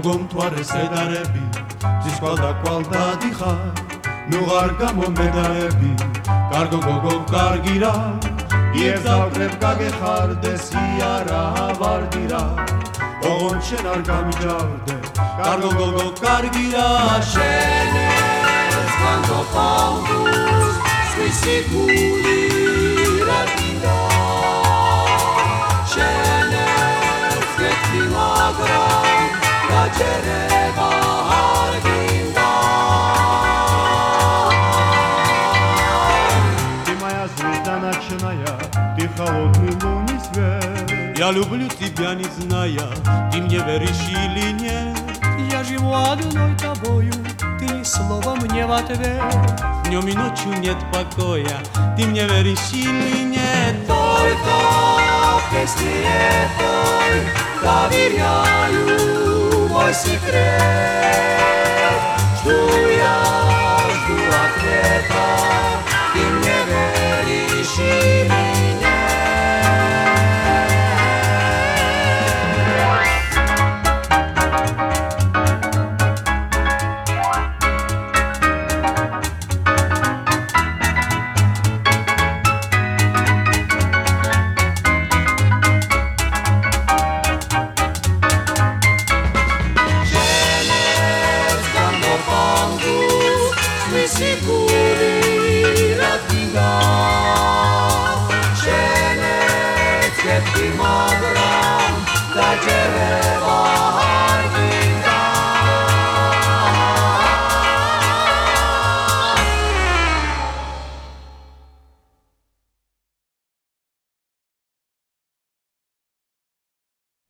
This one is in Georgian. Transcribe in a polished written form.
მოგომთვარე სედარები ძის კვალ და კვალ დადიხარ ნუ ღარ გამომედარები კარგო გოგო კარგი რა იებზავკრებ გაგეხარდეს იარა ვარდი რა ოღონ შენ არ გამიჯავდე კარგო გოგო კარგი რა შენეს განგოფალდუს სხვისი გული რადგინდა შენეს გეტი მაგრამ გაჯერება არ გინდა Ты моя звезда ночная, ты холодный лунный свет Я люблю тебя, не зная, ты мне веришь или нет Я живу одной тобою, ты ни слова мне в ответ Днем и ночью нет покоя, ты мне веришь или нет Только в песне этой доверяю мой секрет Жду ответа, ты мне веришь или нет Sicuri radinga Shenet Ketki Magram Da Jereva